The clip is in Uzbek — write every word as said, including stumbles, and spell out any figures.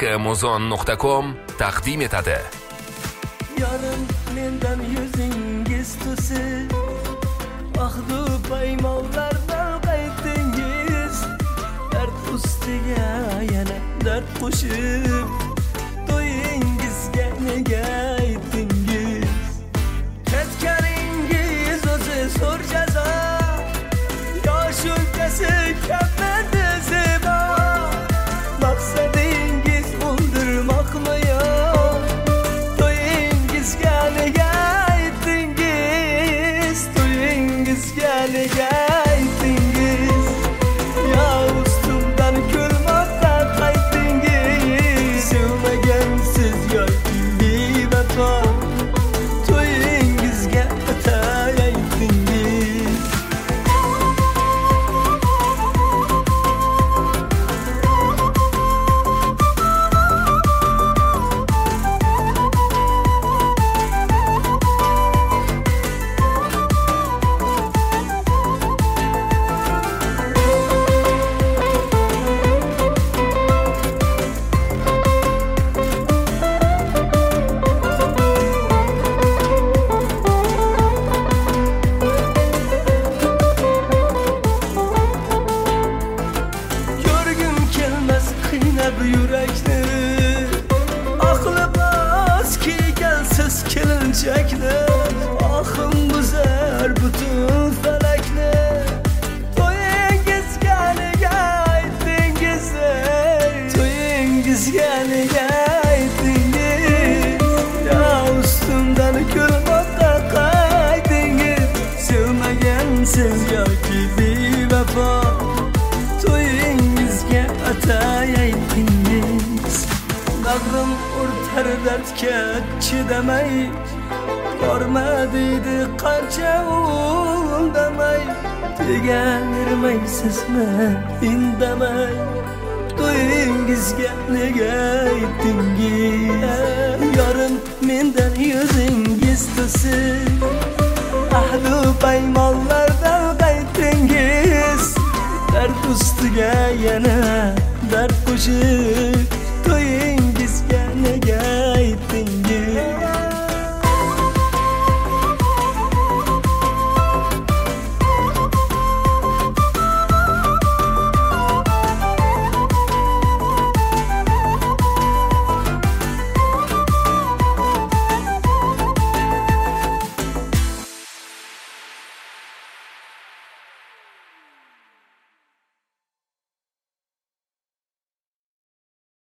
muzon nuqta com taqdim etadi. Yarın mendan yüzüngiz tusi, ahdu paymonlardan qaytdingiz. Dard ustiga yana dard qo'shib, to'yingizga nega aytdingiz? Ketganingiz o'zi zo'r jazo, yosh o'lkasi kammadi zebo. Maqsadingiz o'ldirmoqmi yo? To'yingizga nega aytdingiz? To'yingizga nega aytdingiz? Yo ustimdan kulmoqqa qaytdingiz. Sevmagansiz yoki bevafo, to'yingizga atay aytdingiz. Görgüm kelmez qiynab yurakni, aqli bas kiygansiz kelinchakni. Ahim buzar butun falakni. To'yingizga nega aytdingiz? To'yingizga nega aytdingiz? Ya ustimdan kulmoqqa qaytdingiz. Sevmagansiz yoki bevafo, to'yingizga atay aytdingiz. Bag'rim o'rtar dardga chidamay, borma deydi qancha undamay. Tegavermaysizmi indamay? To'yingizga nega aytdingiz? Yarın mendan yuzingiz to'sib, ahdu paymonlardan qaytdingiz. Dard ustiga yana dard qo'shib,